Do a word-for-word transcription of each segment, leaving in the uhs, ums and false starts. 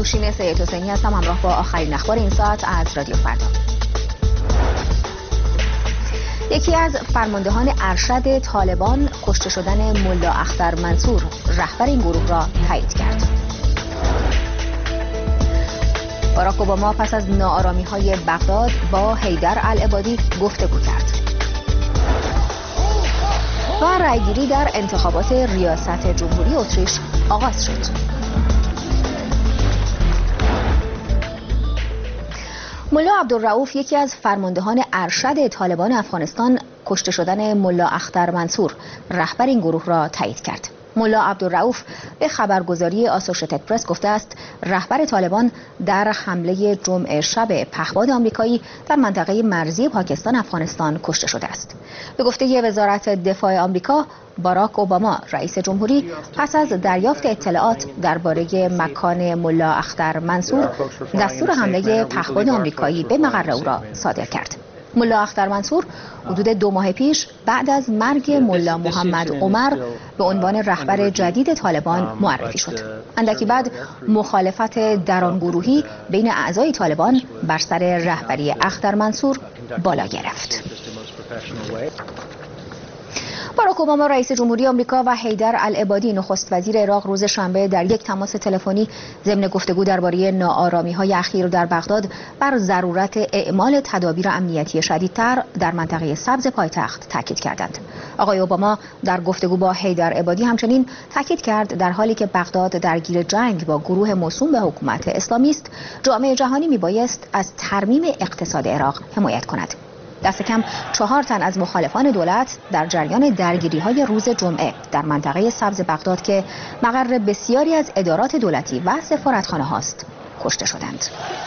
نوشین سید حسینی هستم، همراه با آخرین اخبار این ساعت از رادیو فردا. یکی از فرماندهان ارشد طالبان کشته شدن ملا اختر منصور رهبر این گروه را تایید کرد. باراک اوباما پس از ناآرامی‌های بغداد با حیدر العبادی گفتگو کرد. و رأیگیری در انتخابات ریاست جمهوری اتریش آغاز شد. ملا عبدالرؤوف یکی از فرماندهان ارشد طالبان افغانستان کشته شدن ملا اختر منصور رهبر این گروه را تایید کرد. ملا عبدالرؤوف به خبرگزاری آسوشیتد پرس گفته است رهبر طالبان در حمله جمعه شب پهپاد آمریکایی در منطقه مرزی پاکستان افغانستان کشته شده است. به گفته وزارت دفاع آمریکا، باراک اوباما رئیس جمهوری پس از دریافت اطلاعات درباره مکان ملا اختر منصور دستور حمله پهپاد آمریکایی به مقر او را صادر کرد. ملا اختر منصور حدود دو ماه پیش بعد از مرگ ملا محمد عمر به عنوان رهبر جدید طالبان معرفی شد. اندکی بعد مخالفت درونگروهی بین اعضای طالبان بر سر رهبری اختر منصور بالا گرفت. باراک اوباما رئیس جمهوری آمریکا و حیدر العبادی نخست وزیر عراق روز شنبه در یک تماس تلفنی ضمن گفتگو درباره ناآرامی‌های اخیر در بغداد بر ضرورت اعمال تدابیر امنیتی شدیدتر در منطقه سبز پایتخت تاکید کردند. آقای اوباما در گفتگو با حیدر العبادی همچنین تاکید کرد در حالی که بغداد درگیر جنگ با گروه موسوم به حکومت اسلامی است، جامعه جهانی میبایست از ترمیم اقتصاد عراق حمایت کند. دست کم چهار تن از مخالفان دولت در جریان درگیری‌های روز جمعه در منطقه سبز بغداد که مقر بسیاری از ادارات دولتی و سفارتخانه‌هاست کشته شدند.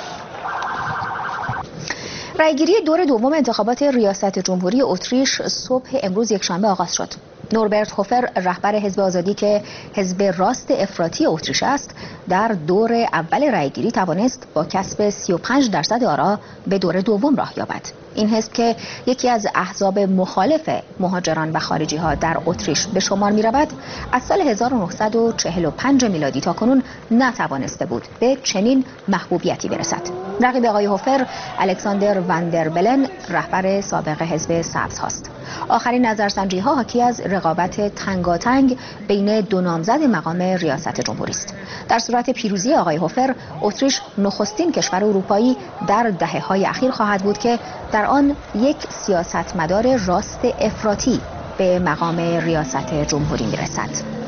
رأیگیری دور دوم انتخابات ریاست جمهوری اتریش صبح امروز یکشنبه آغاز شد. نوربرت هوفر رهبر حزب آزادی که حزب راست افراطی اتریش است در دور اول رأیگیری توانست با کسب سی و پنج درصد آرا به دور دوم راه یابد. این حزب که یکی از احزاب مخالف مهاجران و خارجی ها در اتریش به شمار می رود، از سال هزار و نهصد و چهل و پنج میلادی تا کنون نتوانسته بود به چنین محبوبیتی برسد. رقیب آقای هوفر الکساندر وندر بلن رهبر سابق حزب سبز هاست. آخرین نظرسنجی ها حاکی از رقابت تنگاتنگ بین دو نامزد مقام ریاست جمهوری است. در صورت پیروزی آقای هوفر، اتریش نخستین کشور اروپایی در دهه‌های اخیر خواهد بود که در آن یک سیاستمدار راست افراطی به مقام ریاست جمهوری میرسد.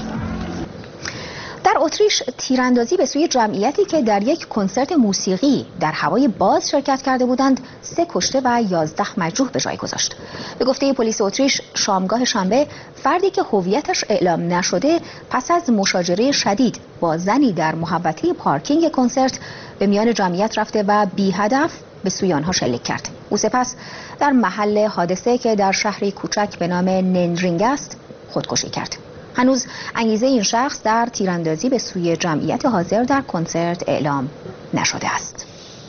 در اتریش تیراندازی به سوی جمعیتی که در یک کنسرت موسیقی در هوای باز شرکت کرده بودند سه کشته و یازده مجروح به جای گذاشت. به گفته پلیس اتریش شامگاه شنبه فردی که هویتش اعلام نشده پس از مشاجره شدید با زنی در محوطه پارکینگ کنسرت به میان جمعیت رفته و بی هدف به سوی آنها شلیک کرد. او سپس در محل حادثه که در شهری کوچک به نام نندرینگ است خودکشی کرد. هنوز انگیزه این شخص در تیراندازی به سوی جمعیت حاضر در کنسرت اعلام نشده است.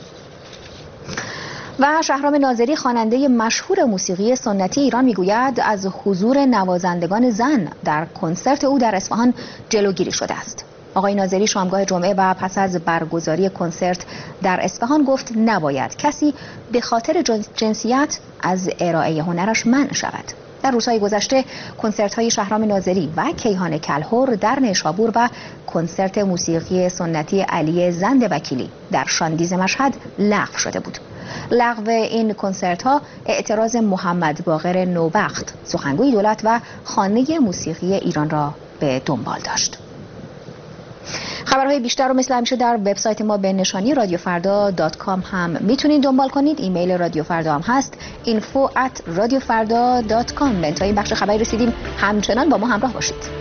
و شهرام ناظری خواننده مشهور موسیقی سنتی ایران میگوید از حضور نوازندگان زن در کنسرت او در اصفهان جلوگیری شده است. آقای ناظری شامگاه جمعه و پس از برگزاری کنسرت در اصفهان گفت نباید کسی به خاطر جنسیت از ارائه هنرش منع شود. در روزهای گذشته کنسرت‌های شهرام ناظری و کیهان کلهر در نیشابور و کنسرت موسیقی سنتی علی زند وکیلی در شاندیز مشهد لغو شده بود. لغو این کنسرت‌ها اعتراض محمد باقر نوبخت سخنگوی دولت و خانه موسیقی ایران را به دنبال داشت. خبرهای بیشتر رو مثل همیشه در وبسایت ما به نشانی رادیو فردا دات کام هم میتونید دنبال کنید. ایمیل رادیو فردا هم هست اینفو ات رادیو فردا دات کام. به انتهای بخش خبری رسیدیم، همچنان با ما همراه باشید.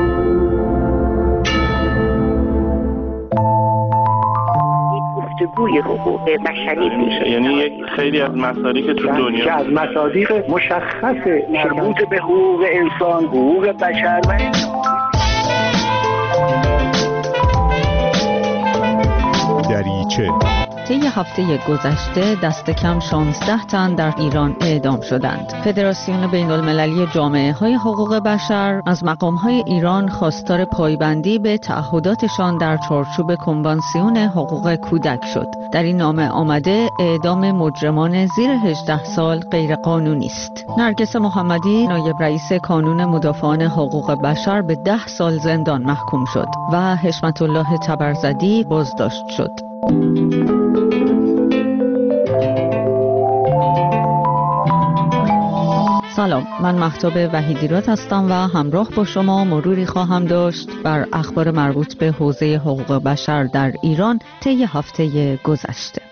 گوی حقوق بشری میشه. یعنی یک خیلی از مصادیق تو دنیا که از مصادیق مشخص مربوط به حقوق انسان، حقوق بشر و دریچه. طی هفته گذشته دست کم شانزده تن در ایران اعدام شدند. فدراسیون بین المللی جامعه های حقوق بشر از مقام های ایران خواستار پایبندی به تعهداتشان در چارچوب کنوانسیون حقوق کودک شد. در این نامه آمده اعدام مجرمان زیر هجده سال غیر قانونی است. نرگس محمدی نایب رئیس کانون مدافعان حقوق بشر به ده سال زندان محکوم شد و حشمت الله تبرزدی بازداشت شد. سلام، من مهتاب وحیدیراد هستم و همراه با شما مروری خواهم داشت بر اخبار مربوط به حوزه حقوق بشر در ایران طی هفته گذشته.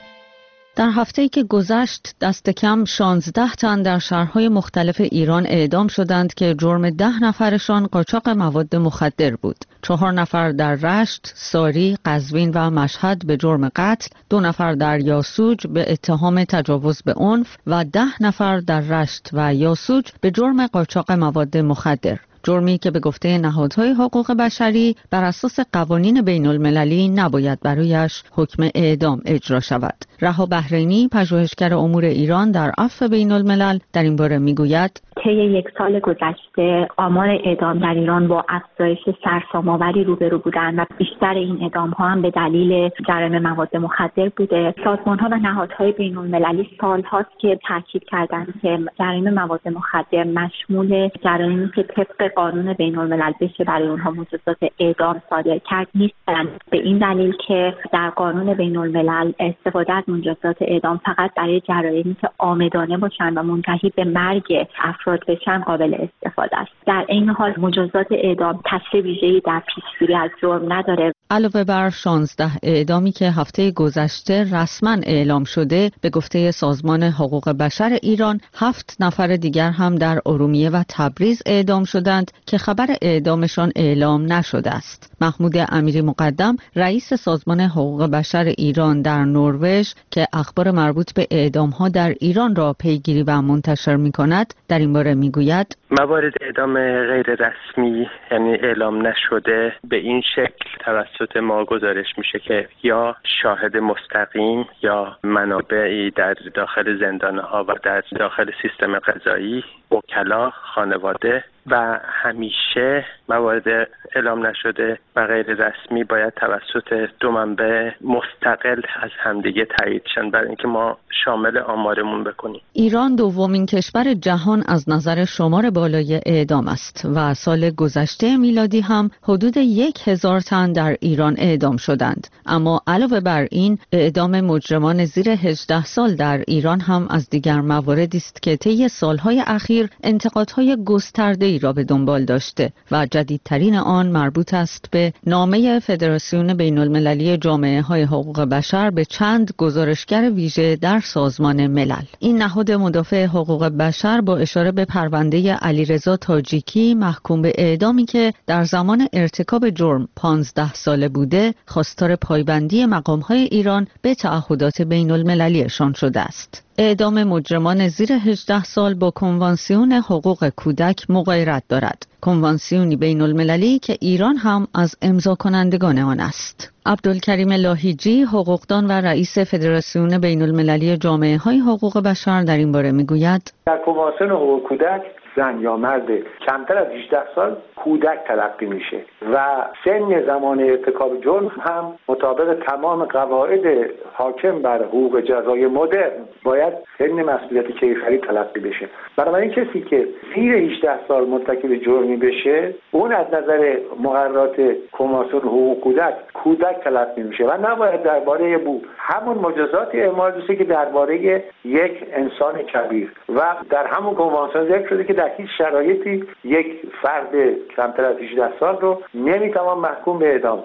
در هفته‌ای که گذشت دست کم شانزده تن در شهرهای مختلف ایران اعدام شدند که جرم ده نفرشان قاچاق مواد مخدر بود. چهار نفر در رشت، ساری، قزوین و مشهد به جرم قتل، دو نفر در یاسوج به اتهام تجاوز به عنف و ده نفر در رشت و یاسوج به جرم قاچاق مواد مخدر. جرمی که به گفته نهادهای حقوق بشری بر اساس قوانین بین المللی نباید برایش حکم اعدام اجرا شود. رها بحرینی، پژوهشگر امور ایران در عفو بین الملل، در این باره میگوید طی یک سال گذشته آمار اعدام در ایران با افزایش سرسام‌آوری روبرو بودند و بیشتر این اعدام‌ها هم به دلیل جرایم مواد مخدر بوده. سازمان‌ها و نهادهای بین‌المللی سال‌هاست که تاکید کردند که جرایم مواد مخدر مشمول جرایمی که طبق قانون بین‌الملل بشه برای اونها مجازات اعدام صادر کرد نیستند. به این دلیل که در قانون بین‌الملل استفاده از مجازات اعدام فقط برای جرایمی که عامدانه باشند و منتهی به مرگ افراد بشن قابل استفاده است. در این حال مجازات اعدام تاثیر ویژه‌ای در پیشگیری از جرم نداره. علاوه بر شانزده اعدامی که هفته گذشته رسما اعلام شده، به گفته سازمان حقوق بشر ایران هفت نفر دیگر هم در ارومیه و تبریز اعدام شدند که خبر اعدامشان اعلام نشده است. محمود امیری مقدم، رئیس سازمان حقوق بشر ایران در نروژ که اخبار مربوط به اعدام‌ها در ایران را پیگیری و منتشر می‌کند، در این باره میگوید موارد اعدام غیر رسمی یعنی اعلام نشده به این شکل توسط ما گزارش میشه که یا شاهد مستقیم یا منابعی در داخل زندان‌ها و در داخل سیستم قضایی، وکلا، خانواده و همیشه موارد اعلام نشده و غیر رسمی باید توسط دو منبع مستقل از همدیگه تایید شن برای اینکه ما شامل آمارمون بکنیم. ایران دومین کشور جهان از نظر شمار بالای اعدام است و سال گذشته میلادی هم حدود یک هزار تن در ایران اعدام شدند. اما علاوه بر این اعدام مجرمان زیر هجده سال در ایران هم از دیگر مواردی است که طی سالهای اخیر انتقادهای گسترده‌ای را به دنبال داشته و جدیدترین آن مربوط است به نامه فدراسیون بین المللی جامعه های حقوق بشر به چند گزارشگر ویژه در سازمان ملل. این نهاد مدافع حقوق بشر با اشاره به پرونده علیرضا تاجیکی محکوم به اعدامی که در زمان ارتکاب جرم پانزده ساله بوده، خواستار پایبندی مقام های ایران به تعهدات بین المللیشان شده است. اعدام مجرمان زیر هجده سال با کنوانسیون حقوق کودک مغایرت دارد. کنوانسیونی بین المللی که ایران هم از امضا کنندگان آن است. عبدالکریم لاهیجی، حقوقدان و رئیس فدراسیون بین المللی جامعه های حقوق بشر، در این باره میگوید در کنوانسیون حقوق کودک زن یا مرد کمتر از هجده سال کودک تلقی میشه و سن زمان ارتکاب جرم هم مطابق تمام قواعد حاکم بر حقوق جزای مدرن باید سن مسئولیت کیفری تلقی بشه. بنابراین کسی که زیر هجده سال مرتکب جرمی بشه اون از نظر مقررات کنوانسیون حقوق کودک کودک تلقی میشه و نباید درباره بو همون مجازات اعمال بشه که درباره یک انسان کبیر و در همون کنوانسیون ذکر شده که در هیچ شرایطی یک فرد کمتر از هجده سال رو نمیتوان محکوم به اعدام کرد.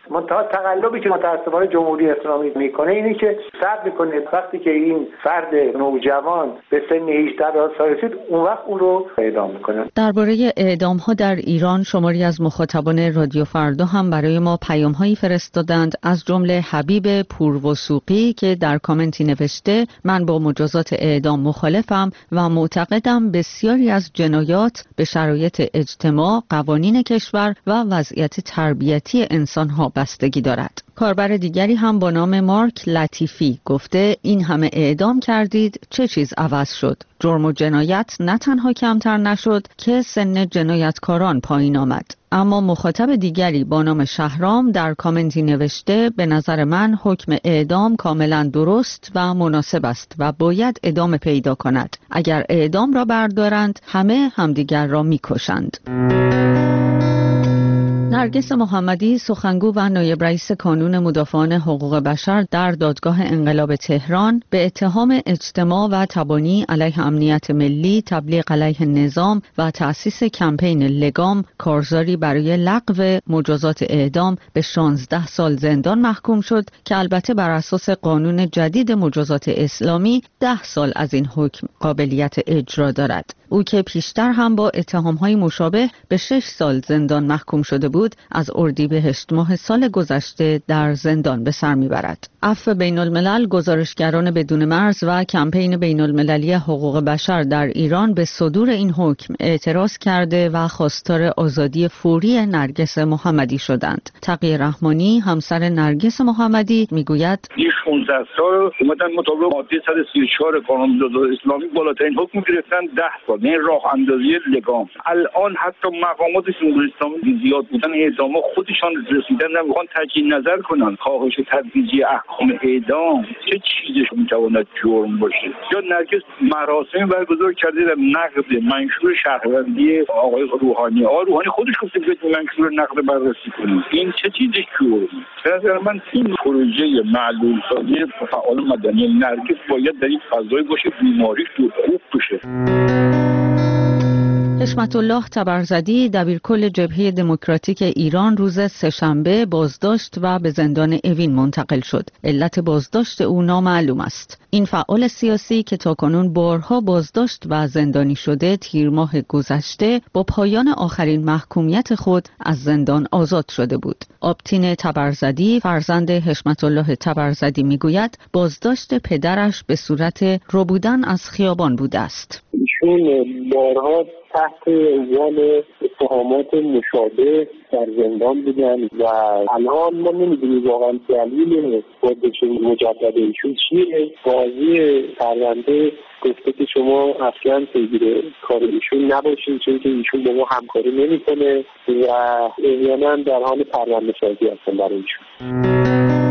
منتها تقلبی که متأسفانه جمهوری اسلامی میکنه اینه که صبر میکنه وقتی که این فرد نوجوان به سن هجده سال رسید اون وقت اون رو اعدام میکنه. درباره اعدام ها در ایران شماری از مخاطبان رادیو فردا هم برای ما پیام هایی فرستادند، از جمله حبیب پوروسوقی که در کامنتی نوشته من با مجازات اعدام مخالفم و معتقدم بسیاری از جنایات به شرایط اجتماع، قوانین کشور و وضعیت تربیتی انسان ها بستگی دارد. کاربر دیگری هم با نام مارک لطیفی گفته این همه اعدام کردید چه چیز عوض شد؟ جرم و جنایت نه تنها کمتر نشد که سن جنایتکاران پایین آمد. اما مخاطب دیگری با نام شهرام در کامنتی نوشته به نظر من حکم اعدام کاملا درست و مناسب است و باید ادامه پیدا کند. اگر اعدام را بردارند همه همدیگر را میکشند. نرگس محمدی سخنگو و نایب رئیس کانون مدافعان حقوق بشر در دادگاه انقلاب تهران به اتهام اجتماع و تبانی علیه امنیت ملی، تبلیغ علیه نظام و تأسیس کمپین لگام کارزاری برای لغو مجازات اعدام به شانزده سال زندان محکوم شد که البته بر اساس قانون جدید مجازات اسلامی ده سال از این حکم قابلیت اجرا دارد. او که پیشتر هم با اتهام‌های مشابه به شش سال زندان محکوم شده بود، از اردیبهشت ماه سال گذشته در زندان به سر میبرد. عفو بین الملل، گزارشگران بدون مرز و کمپین بین المللی حقوق بشر در ایران به صدور این حکم اعتراض کرده و خواستار آزادی فوری نرگس محمدی شدند. تقی رحمانی همسر نرگس محمدی میگوید این شانزده سال اومدن مطابق ماده صد و سی و چهار قانون مجازات اسلامی بالاترین حکم گرفتن ده سال. این راه اندازی لگام. الان حتی مقامات جمهوری اسلامی زیاد بودن اعدام خودشان رسیدن نمیخوان تجدید نظر کنن. کاهش تدریجی احکام اعدام چه چیزش میتواند جرم باشه؟ یا نرگس مراسمی برگزار کرده در نقد منشور شهروندی آقای روحانی. آقای روحانی خودش گفته که منشور نقد بررسی کنید. این چه چیزش جرمه؟ به نظر من این پروژه معلول سازی فعال مدنی نرگس باید در این فضای باشه بیماریش دور خوب بشه. حشمت الله تبرزدی دبیرکل جبهه دموکراتیک ایران روز سه‌شنبه بازداشت و به زندان اوین منتقل شد. علت بازداشت او نامعلوم است. این فعال سیاسی که تاکنون بارها بازداشت و زندانی شده تیر ماه گذشته با پایان آخرین محکومیت خود از زندان آزاد شده بود. آبتین تبرزدی فرزند حشمت الله تبرزدی میگوید بازداشت پدرش به صورت ربودن از خیابان بوده است. ایشون بارها تحت عنوان اتهامات مشابه در زندان بودن و الان ما نمیدونیم واقعا دلیل بازداشت مجدد ایشون چیه. قاضی پرونده گفته که شما اصلا پیگیر کار ایشون نباشین چون که ایشون با ما همکاری نمیکنه و احیانا در حال پرونده سازی هستن برای ایشون.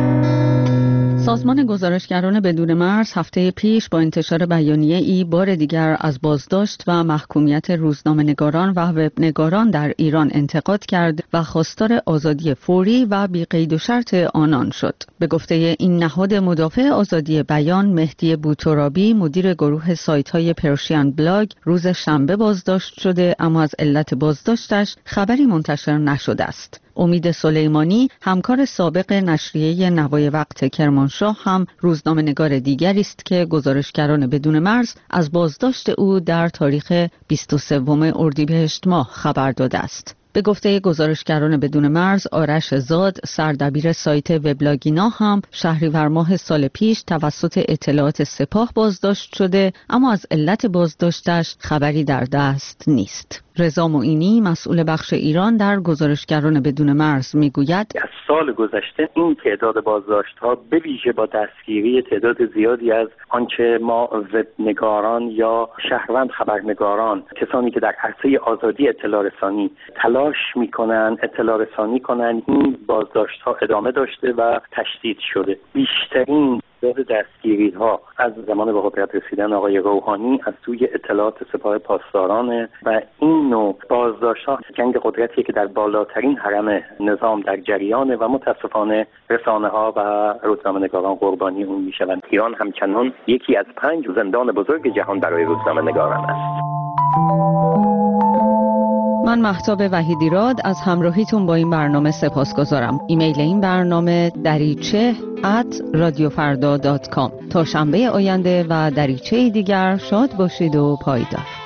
سازمان گزارشگران بدون مرز هفته پیش با انتشار بیانیه ای بار دیگر از بازداشت و محکومیت روزنامه‌نگاران و وبنگاران در ایران انتقاد کرد و خواستار آزادی فوری و بی قید و شرط آنان شد. به گفته این نهاد مدافع آزادی بیان، مهدی بوترابی مدیر گروه سایت‌های پرشین بلاگ روز شنبه بازداشت شده اما از علت بازداشتش خبری منتشر نشده است. امید سلیمانی همکار سابق نشریه نوای وقت کرمانشاه هم روزنامه‌نگار دیگری است که گزارشگران بدون مرز از بازداشت او در تاریخ بیست و سوم اردیبهشت ماه خبر داده است. به گفته گزارشگران بدون مرز، آرش زاد سردبیر سایت وبلاگینا هم شهریور ماه سال پیش توسط اطلاعات سپاه بازداشت شده اما از علت بازداشتش خبری در دست نیست. رضا معینی مسئول بخش ایران در گزارشگران بدون مرز میگوید از سال گذشته این تعداد بازداشت‌ها به ویژه با دستگیری تعداد زیادی از آنچه ما وبنگاران یا شهروند خبرنگاران، کسانی که در عرصه آزادی اطلاع رسانی تلاش میکنن اطلاع رسانی کنن، این بازداشت‌ها ادامه داشته و تشدید شده. بیشترین تعداد دستگیری‌ها از زمان به قدرت رسیدن آقای روحانی از سوی اطلاعات سپاه پاسداران و این نوع بازداشت‌ها جنگ قدرتی که در بالاترین هرم نظام در جریانه و متاسفانه رسانه‌ها و روزنامه‌نگاران قربانی اون میشوند. ایران همچنان یکی از پنج زندان بزرگ جهان برای روزنامه‌نگاران است. من مهتاب وحیدیراد از همراهیتون با این برنامه سپاسگزارم. ایمیل این برنامه دریچه ات رادیو فردا دات کام. تا شنبه آینده و دریچه دیگر شاد باشید و پایدار.